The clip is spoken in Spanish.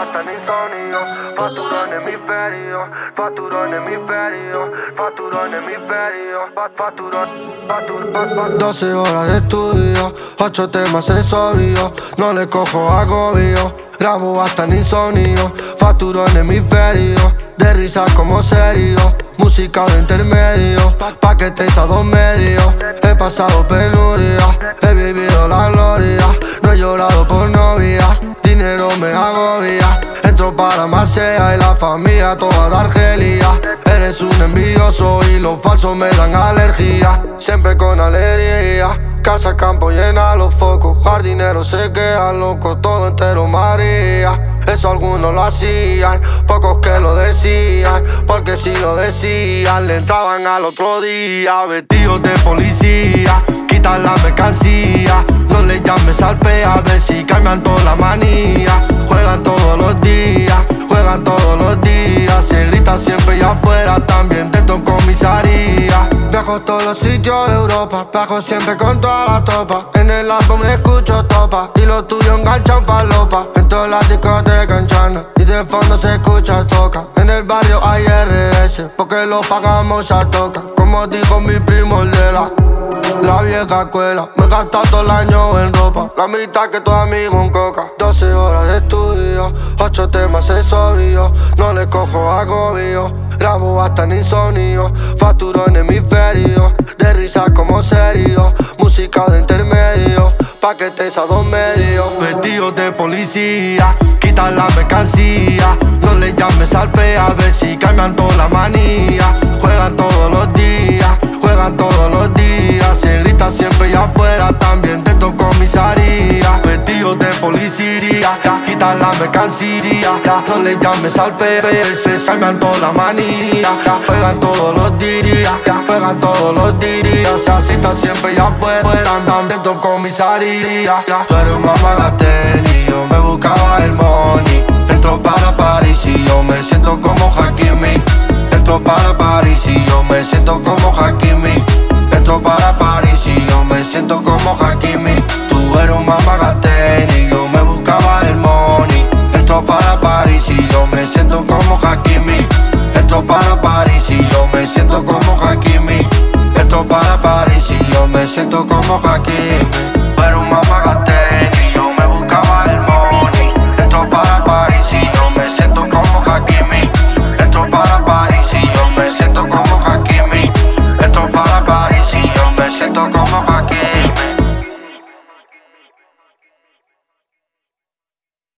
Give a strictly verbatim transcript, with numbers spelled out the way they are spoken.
hasta en insomnio. Facturón hemisferio, facturón hemisferio, facturón hemisferio, facturón, facturón. doce horas de estudio, ocho temas es obvio. No le cojo agobio, grabo hasta en insomnio. Facturón hemisferio, de risa como serio. Música de intermedio, paquetes a dos medios. He pasado penuria, he vivido la gloria. No he llorado por novia, dinero me agobia. Entro para Macea y la familia toda de Argelia. Eres un envidioso y los falsos me dan alergia. Siempre con alegría, casa, campo llena los focos. Jardineros se quedan locos, todo entero María. Eso algunos lo hacían, pocos que lo decían. Porque si lo decían, le entraban al otro día. Vestidos de policía, quitan la mercancía. No le llames al P A ver si cambian toda la manía. Juegan todos los días, juegan todos los días. Se grita siempre y afuera, también dentro en comisaría. Viajo todos los sitios de Europa, viajo siempre con toda la tropa. En el álbum escucho topa y los tuyos enganchan falopa. En todas las discotecas enchana y de fondo se escucha toca. En el barrio hay R S porque lo pagamos a toca. Como dijo mi primo el de la La vieja escuela, me he gastado todo el año en ropa. La mitad que tu amigo en coca. doce horas de estudio, ocho temas es obvio. No le cojo agobio, grabo hasta en insomnio. Facturo en hemisferio, de risa como serio. Música de intermedio, paquetes a dos medios. Vestidos de policía, quitan la mercancía. No le llames al P A ver si cambian toda la manía. Juegan todos los días, juegan todos los días. Se grita siempre y afuera, también dentro en comisaría. Vestidos de policía, quitan la mercancía. No le llames al P A, se cambian toda la manía. Juegan todos los días, juegan todos los días. Se asista siempre y afuera, andan dentro en comisaría. Tú eres un mamagaten y yo me buscaba el money. Entro para París y yo me siento como Hakimi. Entro para París y yo me siento como Hakimi. Entro para París y yo me siento como Hakimi. Tú eres un mamagaten y yo me buscaba el money. Entro para París y yo me siento como Hakimi. Entro para París y yo me siento como Hakimi. Entro para París y yo me siento como Hakimi.